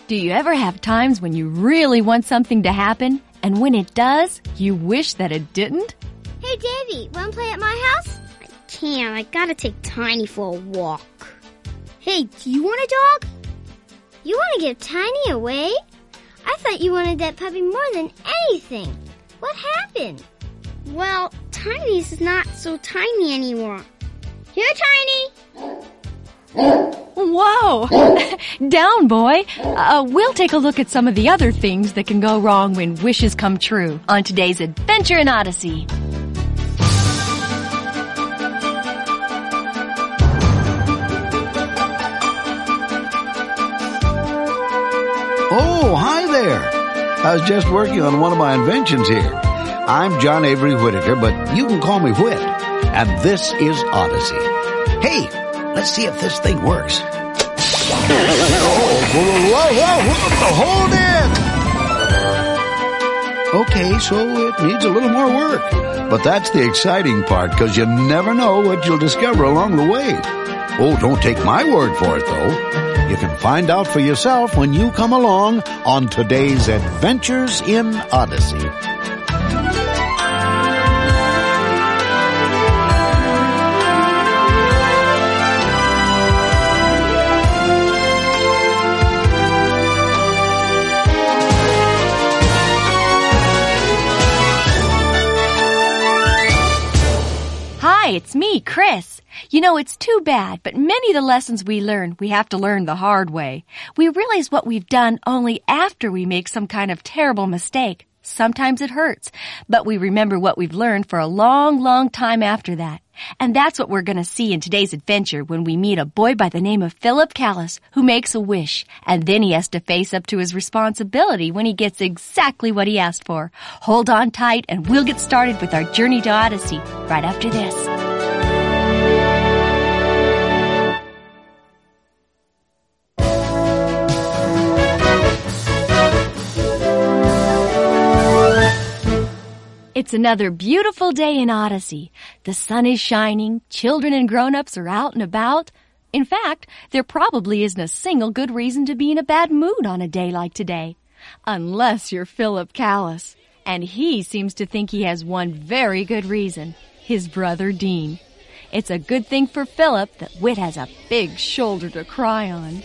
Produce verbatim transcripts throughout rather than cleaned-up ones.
Do you ever have times when you really want something to happen, and when it does, you wish that it didn't? Hey, Davy, want to play at my house? I can't. I gotta take Tiny for a walk. Hey, do you want a dog? You want to give Tiny away? I thought you wanted that puppy more than anything. What happened? Well, Tiny's not so tiny anymore. Here, Tiny! Whoa! Down, boy. Uh, we'll take a look at some of the other things that can go wrong when wishes come true on today's Adventure in Odyssey. Oh, hi there. I was just working on one of my inventions here. I'm John Avery Whittaker, but you can call me Whit. And this is Odyssey. Hey, let's see if this thing works. Oh, whoa, whoa, whoa, hold it! Okay, so it needs a little more work. But that's the exciting part, because you never know what you'll discover along the way. Oh, don't take my word for it, though. You can find out for yourself when you come along on today's Adventures in Odyssey. Hi, it's me, Chris. You know, it's too bad, but many of the lessons we learn, we have to learn the hard way. We realize what we've done only after we make some kind of terrible mistake. Sometimes it hurts, but we remember what we've learned for a long, long time after that. And that's what we're going to see in today's adventure when we meet a boy by the name of Philip Callis who makes a wish, and then he has to face up to his responsibility when he gets exactly what he asked for. Hold on tight, and we'll get started with our journey to Odyssey right after this. It's another beautiful day in Odyssey. The sun is shining, children and grown-ups are out and about. In fact, there probably isn't a single good reason to be in a bad mood on a day like today. Unless you're Philip Callis. And he seems to think he has one very good reason. His brother Dean. It's a good thing for Philip that Whit has a big shoulder to cry on.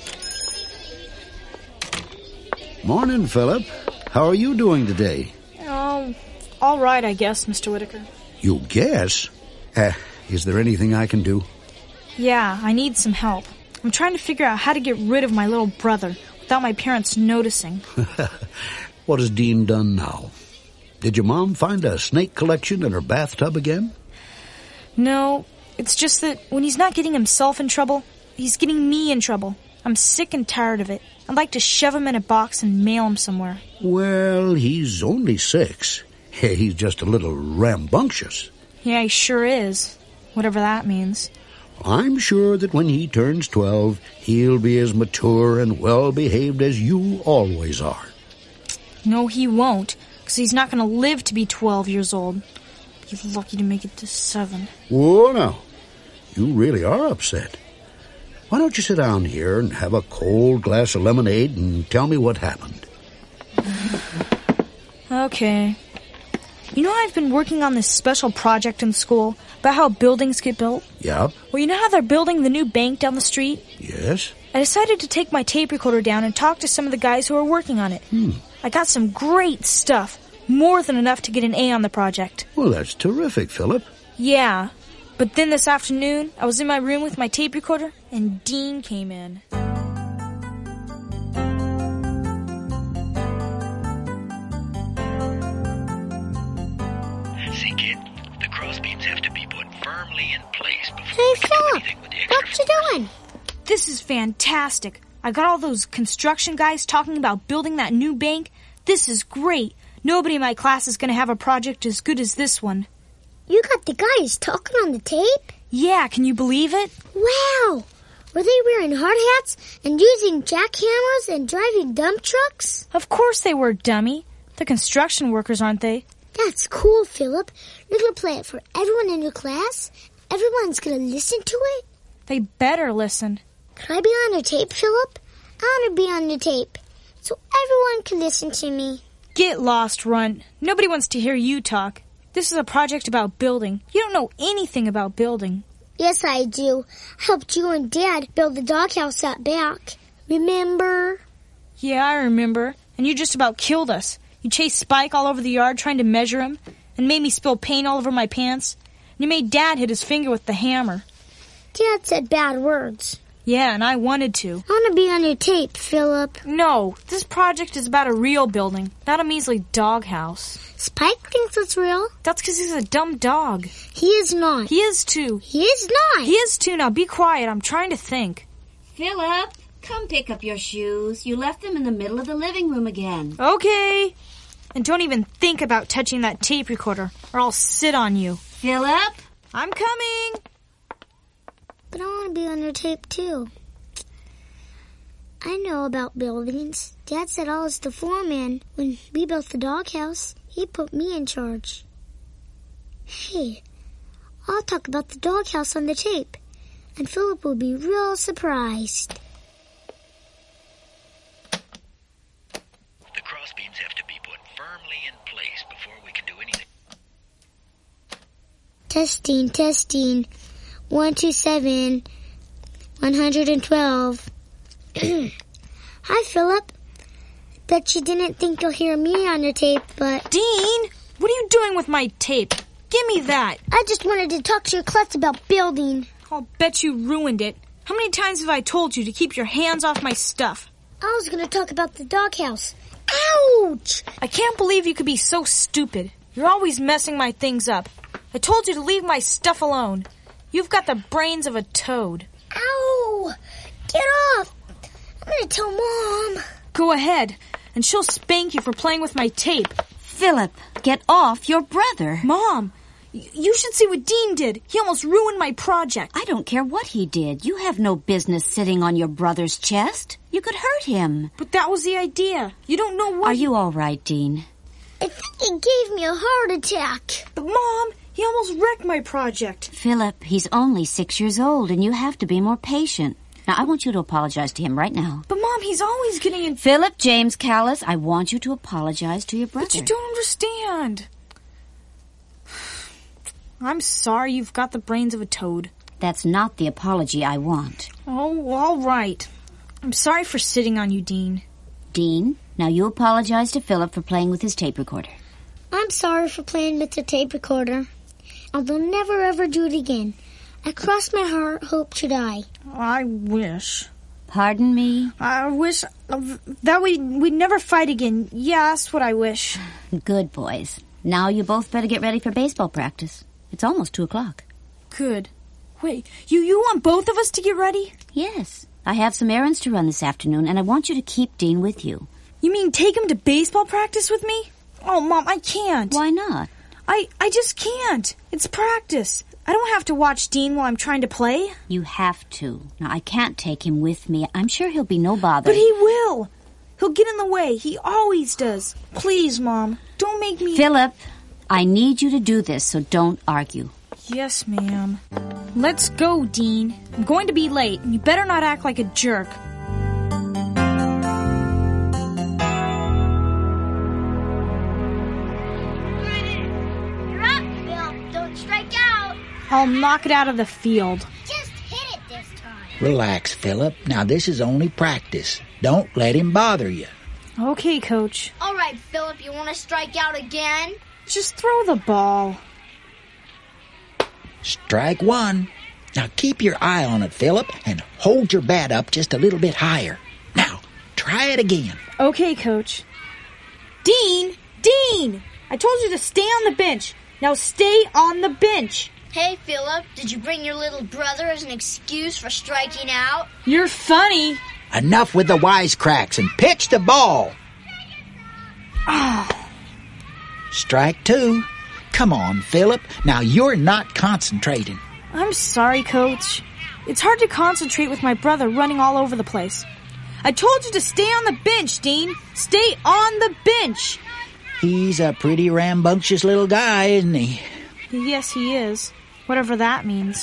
Morning, Philip. How are you doing today? Oh, all right, I guess, Mister Whittaker. You guess? Uh, is there anything I can do? Yeah, I need some help. I'm trying to figure out how to get rid of my little brother without my parents noticing. What has Dean done now? Did your mom find a snake collection in her bathtub again? No, it's just that when he's not getting himself in trouble, he's getting me in trouble. I'm sick and tired of it. I'd like to shove him in a box and mail him somewhere. Well, he's only six. Hey, he's just a little rambunctious. Yeah, he sure is. Whatever that means. I'm sure that when he turns twelve, he'll be as mature and well-behaved as you always are. No, he won't, because he's not going to live to be twelve years old. He's lucky to make it to seven. Whoa, now. You really are upset. Why don't you sit down here and have a cold glass of lemonade and tell me what happened? Okay. You know, I've been working on this special project in school about how buildings get built. Yep. Well, you know how they're building the new bank down the street? Yes. I decided to take my tape recorder down and talk to some of the guys who are working on it. Hmm. I got some great stuff. More than enough to get an A on the project. Well, that's terrific, Philip. Yeah. But then this afternoon, I was in my room with my tape recorder, and Dean came in. See, kid, the crossbeams have to be put firmly in place before Hey, we can do Philip, anything with the what extras. you doing? This is fantastic. I got all those construction guys talking about building that new bank. This is great. Nobody in my class is going to have a project as good as this one. You got the guys talking on the tape? Yeah, can you believe it? Wow! Were they wearing hard hats and using jackhammers and driving dump trucks? Of course they were, dummy. They're construction workers, aren't they? That's cool, Philip. You're going to play it for everyone in your class? Everyone's going to listen to it? They better listen. Can I be on your tape, Philip? I want to be on your tape. so everyone can listen to me. Get lost, Runt. Nobody wants to hear you talk. This is a project about building. You don't know anything about building. Yes, I do. I helped you and Dad build the doghouse out back. Remember? Yeah, I remember. And you just about killed us. You chased Spike all over the yard trying to measure him, and made me spill paint all over my pants. And you made Dad hit his finger with the hammer. Dad said bad words. Yeah, and I wanted to. I want to be on your tape, Philip. No, this project is about a real building, not a measly doghouse. Spike thinks it's real. That's because he's a dumb dog. He is not. He is too. He is not. He is too. Now be quiet. I'm trying to think. Philip, come pick up your shoes. You left them in the middle of the living room again. Okay. And don't even think about touching that tape recorder, or I'll sit on you. Philip? I'm coming. But I want to be on your tape, too. I know about buildings. Dad said I was the foreman when we built the doghouse. He put me in charge. Hey, I'll talk about the doghouse on the tape, and Philip will be real surprised. The crossbeams have to be put firmly in place before we can do anything. Testing, testing. One, two, seven, one hundred twelve. Hi, Philip. Bet you didn't think you'll hear me on your tape, but... Dean, what are you doing with my tape? Give me that. I just wanted to talk to your class about building. I'll bet you ruined it. How many times have I told you to keep your hands off my stuff? I was going to talk about the doghouse. Ouch! I can't believe you could be so stupid. You're always messing my things up. I told you to leave my stuff alone. You've got the brains of a toad. Ow! Get off! I'm going to tell Mom. Go ahead, and she'll spank you for playing with my tape. Philip, get off your brother. Mom, y- you should see what Dean did. He almost ruined my project. I don't care what he did. You have no business sitting on your brother's chest. You could hurt him. But that was the idea. You don't know what... Are you all right, Dean? I think he gave me a heart attack. But, Mom, he almost wrecked my project. Philip, he's only six years old, and you have to be more patient. Now, I want you to apologize to him right now. But, Mom, he's always getting in... Philip James Callis, I want you to apologize to your brother. But you don't understand. I'm sorry you've got the brains of a toad. That's not the apology I want. Oh, all right. I'm sorry for sitting on you, Dean. Dean, now you apologize to Philip for playing with his tape recorder. I'm sorry for playing with the tape recorder. I will never ever do it again. I cross my heart, hope to die. I wish. Pardon me? I wish uh, that we, we'd never fight again. Yeah, that's what I wish. Good boys. Now you both better get ready for baseball practice. It's almost two o'clock. Good. Wait, you, you want both of us to get ready? Yes. I have some errands to run this afternoon, and I want you to keep Dean with you. You mean take him to baseball practice with me? Oh, Mom, I can't. Why not? I, I just can't. It's practice. I don't have to watch Dean while I'm trying to play. You have to. Now, I can't take him with me. I'm sure he'll be no bother. But he will. He'll get in the way. He always does. Please, Mom, don't make me... Philip, I need you to do this, so don't argue. Yes, ma'am. Let's go, Dean. I'm going to be late, and you better not act like a jerk. You're up, Phil. Don't strike out. I'll knock it out of the field. Just hit it this time. Relax, Philip. Now, this is only practice. Don't let him bother you. Okay, Coach. All right, Philip, you want to strike out again? Just throw the ball. Strike one. Now, keep your eye on it, Philip, and hold your bat up just a little bit higher. Now, try it again. Okay, Coach. Dean! Dean! I told you to stay on the bench. Now stay on the bench. Hey, Philip, did you bring your little brother as an excuse for striking out? You're funny. Enough with the wisecracks and pitch the ball. Ah. Strike two. Come on, Philip. Now you're not concentrating. I'm sorry, Coach. It's hard to concentrate with my brother running all over the place. I told you to stay on the bench, Dean. Stay on the bench. He's a pretty rambunctious little guy, isn't he? Yes, he is. Whatever that means.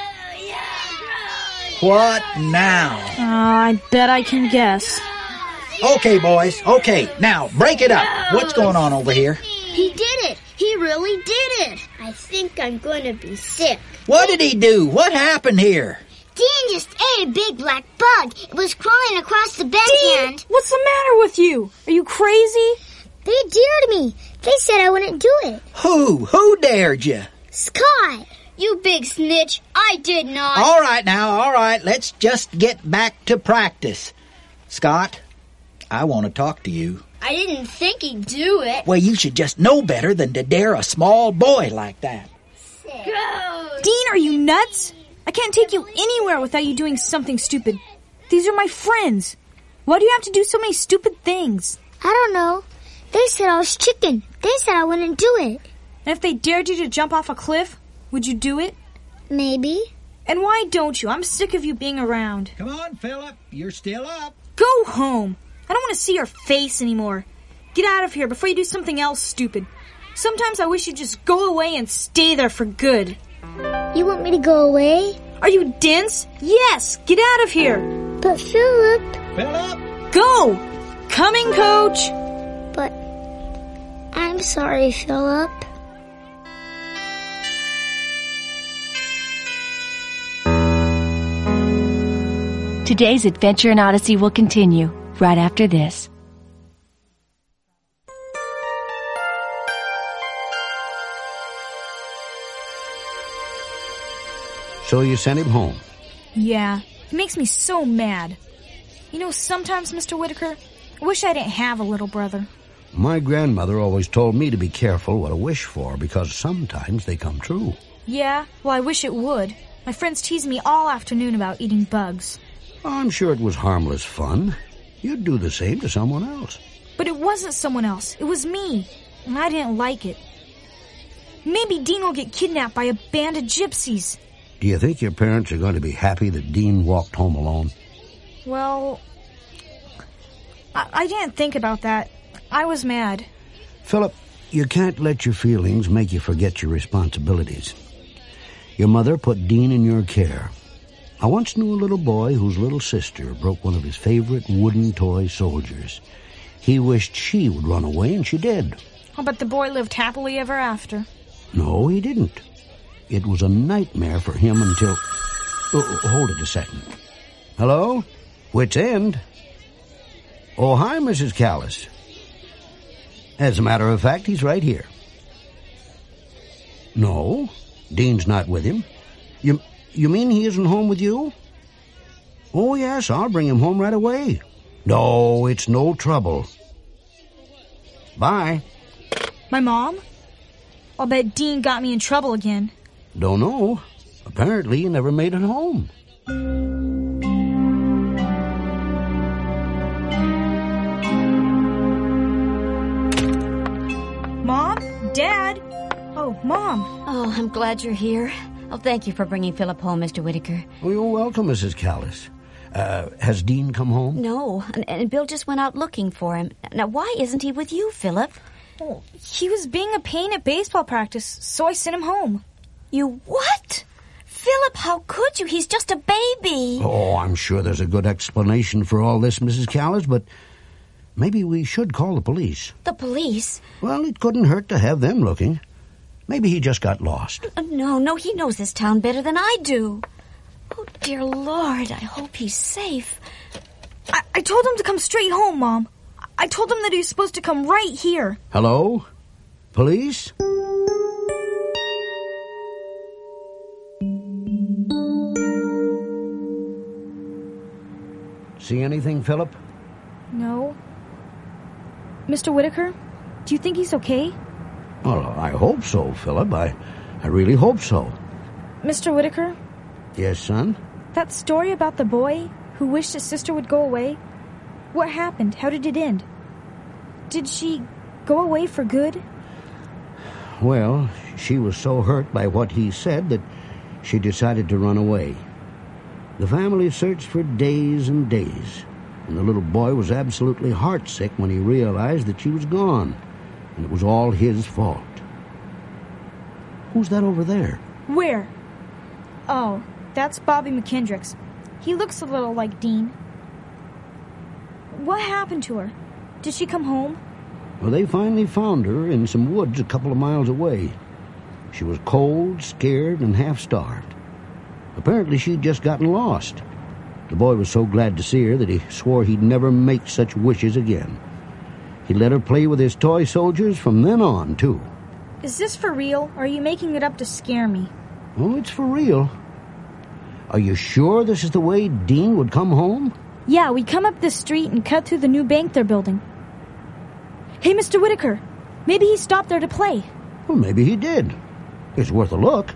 What now? Uh, I bet I can guess. Okay, boys, okay. Now, break it up. What's going on over here? He did it. He really did it. I think I'm going to be sick. What did he do? What happened here? Dean just ate a big black bug. It was crawling across the bed Dean, and... what's the matter with you? Are you crazy? They dared me. They said I wouldn't do it. Who? Who dared you? Scott. You big snitch. I did not. All right now, all right. Let's just get back to practice. Scott, I want to talk to you. I didn't think he'd do it. Well, you should just know better than to dare a small boy like that. Gross. Dean, are you nuts? I can't take you anywhere without you doing something stupid. These are my friends. Why do you have to do so many stupid things? I don't know. They said I was chicken. They said I wouldn't do it. And if they dared you to jump off a cliff, would you do it? Maybe. And why don't you? I'm sick of you being around. Come on, Philip. You're still up. Go home. I don't want to see your face anymore. Get out of here before you do something else stupid. Sometimes I wish you'd just go away and stay there for good. You want me to go away? Are you dense? Yes, get out of here. But Philip... Philip! Go! Coming, Coach! But I'm sorry, Philip. Today's adventure in Odyssey will continue right after this. So you sent him home? Yeah, it makes me so mad. You know, sometimes, Mister Whitaker, I wish I didn't have a little brother. My grandmother always told me to be careful what I wish for, because sometimes they come true. Yeah, well, I wish it would. My friends tease me all afternoon about eating bugs. I'm sure it was harmless fun. You'd do the same to someone else. But it wasn't someone else. It was me. And I didn't like it. Maybe Dean will get kidnapped by a band of gypsies. Do you think your parents are going to be happy that Dean walked home alone? Well, I, I didn't think about that. I was mad. Philip, you can't let your feelings make you forget your responsibilities. Your mother put Dean in your care. I once knew a little boy whose little sister broke one of his favorite wooden toy soldiers. He wished she would run away, and she did. Oh, but the boy lived happily ever after. No, he didn't. It was a nightmare for him until... Oh, hold it a second. Hello? Wit's End? Oh, hi, Missus Callis. As a matter of fact, he's right here. No, Dean's not with him. You, you mean he isn't home with you? Oh, yes, I'll bring him home right away. No, it's no trouble. Bye. My mom? I'll bet Dean got me in trouble again. Don't know. Apparently you never made it home. Mom? Dad? Oh, Mom. Oh, I'm glad you're here. Oh, thank you for bringing Philip home, Mister Whitaker. Oh, you're welcome, Missus Callis. Uh, has Dean come home? No, and, and Bill just went out looking for him. Now, why isn't he with you, Philip? Oh, he was being a pain at baseball practice, so I sent him home. You what? Philip, how could you? He's just a baby. Oh, I'm sure there's a good explanation for all this, Missus Callis, but maybe we should call the police. The police? Well, it couldn't hurt to have them looking. Maybe he just got lost. Uh, no, no, he knows this town better than I do. Oh, dear Lord, I hope he's safe. I, I told him to come straight home, Mom. I told him that he was supposed to come right here. Hello? Police? See anything, Philip? No. Mister Whitaker, do you think he's okay? Well, I hope so, Philip. I, I really hope so. Mister Whitaker? Yes, son? That story about the boy who wished his sister would go away, what happened? How did it end? Did she go away for good? Well, she was so hurt by what he said that she decided to run away. The family searched for days and days, and the little boy was absolutely heartsick when he realized that she was gone, and it was all his fault. Who's that over there? Where? Oh, that's Bobby McKendricks. He looks a little like Dean. what happened to her? Did she come home? Well, they finally found her in some woods a couple of miles away. She was cold, scared, and half-starved. Apparently she'd just gotten lost. The boy was so glad to see her that he swore he'd never make such wishes again. He let her play with his toy soldiers from then on, too. Is this for real, or are you making it up to scare me? Oh, it's for real. Are you sure this is the way Dean would come home? Yeah, we come up this street and cut through the new bank they're building. Hey, Mister Whitaker, maybe he stopped there to play. Well, maybe he did. It's worth a look.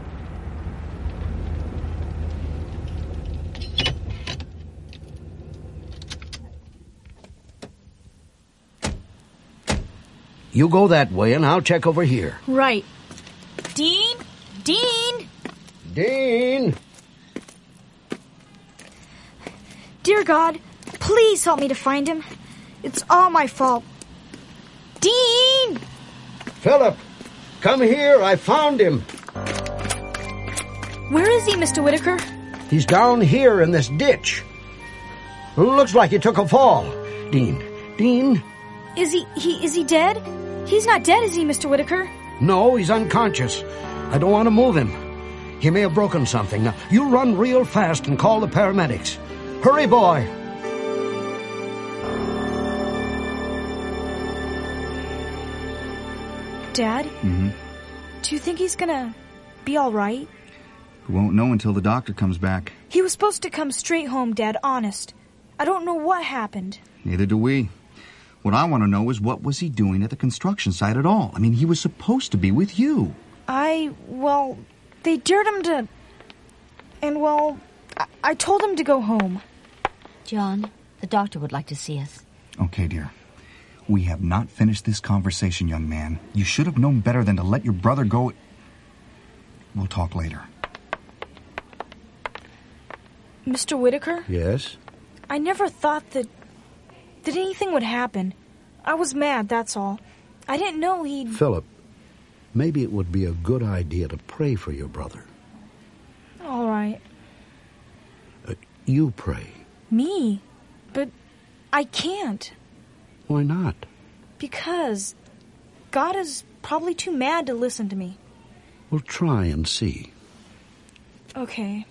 You go that way and I'll check over here. Right. Dean? Dean? Dean! Dear God, please help me to find him. It's all my fault. Dean! Philip, come here. I found him. Where is he, Mister Whitaker? He's down here in this ditch. Looks like he took a fall. Dean, Dean? Is he, he, is he dead? He's not dead, is he, Mister Whitaker? No, he's unconscious. I don't want to move him. He may have broken something. Now, you run real fast and call the paramedics. Hurry, boy. Dad? Mm-hmm. Do you think he's gonna be all right? We won't know until the doctor comes back. He was supposed to come straight home, Dad, honest. I don't know what happened. Neither do we. What I want to know is what was he doing at the construction site at all? I mean, he was supposed to be with you. I, well, they dared him to... And, well, I, I told him to go home. John, the doctor would like to see us. Okay, dear. We have not finished this conversation, young man. You should have known better than to let your brother go... We'll talk later. Mister Whitaker? Yes? I never thought that... that anything would happen. I was mad, that's all. I didn't know he'd... Philip, maybe it would be a good idea to pray for your brother. All right. Uh, you pray. Me? But I can't. Why not? Because God is probably too mad to listen to me. Well, try and see. Okay.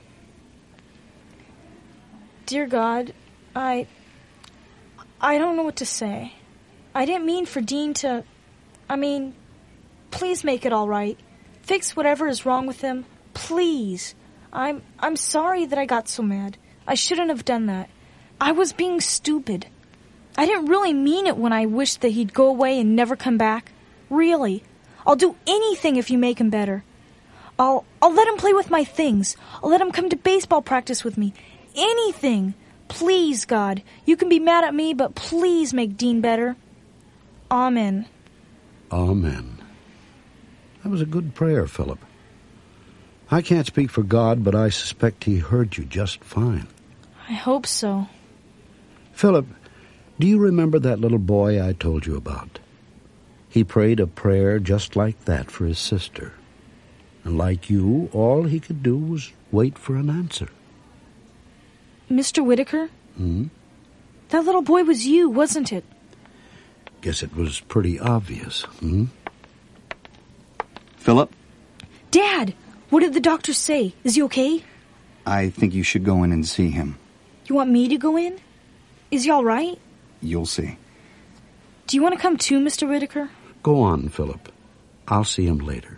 Dear God, I... I don't know what to say. I didn't mean for Dean to... I mean, please make it all right. Fix whatever is wrong with him. Please. I'm I'm sorry that I got so mad. I shouldn't have done that. I was being stupid. I didn't really mean it when I wished that he'd go away and never come back. Really. I'll do anything if you make him better. I'll I'll let him play with my things. I'll let him come to baseball practice with me. Anything. Please, God. You can be mad at me, but please make Dean better. Amen. Amen. That was a good prayer, Philip. I can't speak for God, but I suspect he heard you just fine. I hope so. Philip, do you remember that little boy I told you about? He prayed a prayer just like that for his sister. And like you, all he could do was wait for an answer. Mister Whitaker? Hmm? That little boy was you, wasn't it? Guess it was pretty obvious, hmm? Philip? Dad! What did the doctor say? Is he okay? I think you should go in and see him. You want me to go in? Is he all right? You'll see. Do you want to come too, Mister Whitaker? Go on, Philip. I'll see him later.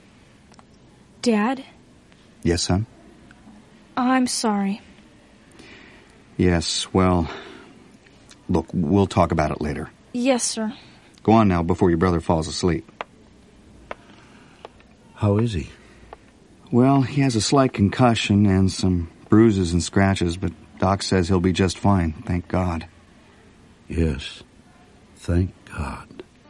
Dad? Yes, son? I'm sorry. Yes, well, look, we'll talk about it later. Yes, sir. Go on now before your brother falls asleep. How is he? Well, he has a slight concussion and some bruises and scratches, but Doc says he'll be just fine, thank God. Yes, thank God.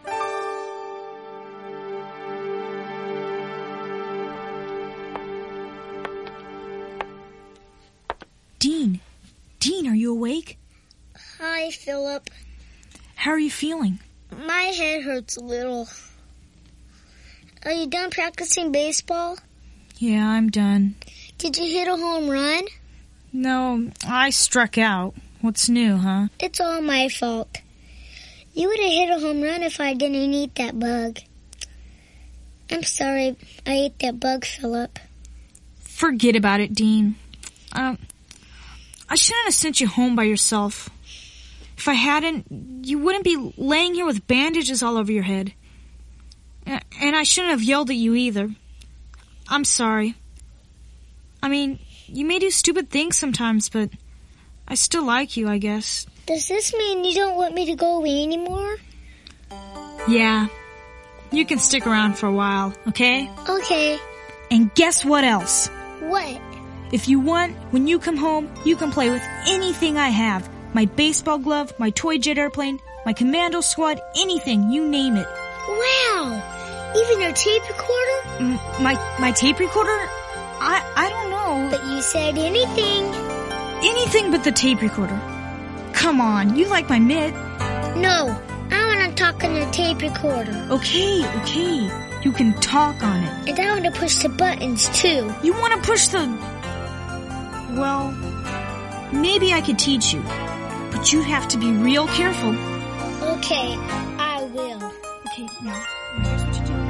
Dean. Dean, are you awake? Hi, Philip. How are you feeling? My head hurts a little. Are you done practicing baseball? Yeah, I'm done. Did you hit a home run? No, I struck out. What's new, huh? It's all my fault. You would have hit a home run if I didn't eat that bug. I'm sorry I ate that bug, Philip. Forget about it, Dean. Uh, I shouldn't have sent you home by yourself. If I hadn't, you wouldn't be laying here with bandages all over your head. And I shouldn't have yelled at you either. I'm sorry. I mean, you may do stupid things sometimes, but I still like you, I guess. Does this mean you don't want me to go away anymore? Yeah. You can stick around for a while, okay? Okay. And guess what else? What? If you want, when you come home, you can play with anything I have. My baseball glove, my toy jet airplane, my commando squad, anything, you name it. Wow! Even your tape recorder? Mm, my my tape recorder? I, I don't know. But you said anything. Anything but the tape recorder. Come on, you like my mitt. No, I want to talk on the tape recorder. Okay, okay. You can talk on it. And I want to push the buttons, too. You want to push the... Well, maybe I could teach you. But you'd have to be real careful. Okay, I will. Okay, now, here's what you do.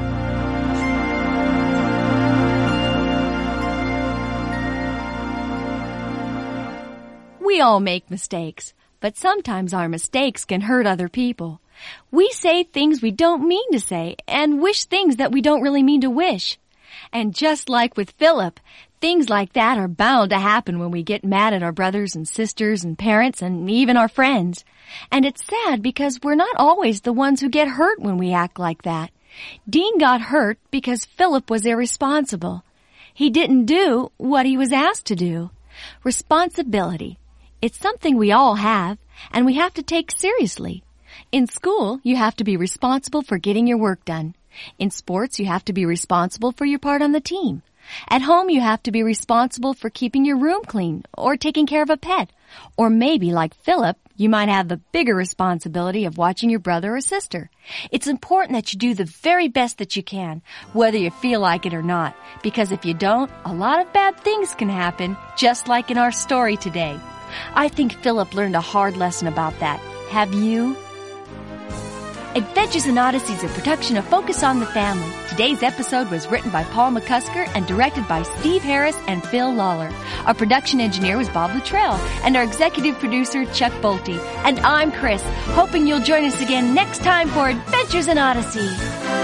We all make mistakes, but sometimes our mistakes can hurt other people. We say things we don't mean to say and wish things that we don't really mean to wish. And just like with Philip, things like that are bound to happen when we get mad at our brothers and sisters and parents and even our friends. And it's sad because we're not always the ones who get hurt when we act like that. Dean got hurt because Philip was irresponsible. He didn't do what he was asked to do. Responsibility. It's something we all have, and we have to take seriously. In school, you have to be responsible for getting your work done. In sports, you have to be responsible for your part on the team. At home, you have to be responsible for keeping your room clean or taking care of a pet. Or maybe, like Philip, you might have the bigger responsibility of watching your brother or sister. It's important that you do the very best that you can, whether you feel like it or not, because if you don't, a lot of bad things can happen, just like in our story today. I think Philip learned a hard lesson about that. Have you? Adventures in Odyssey is a production of Focus on the Family. Today's episode was written by Paul McCusker and directed by Steve Harris and Phil Lawler. Our production engineer was Bob Luttrell, and our executive producer, Chuck Bolte. And I'm Chris, hoping you'll join us again next time for Adventures in Odyssey.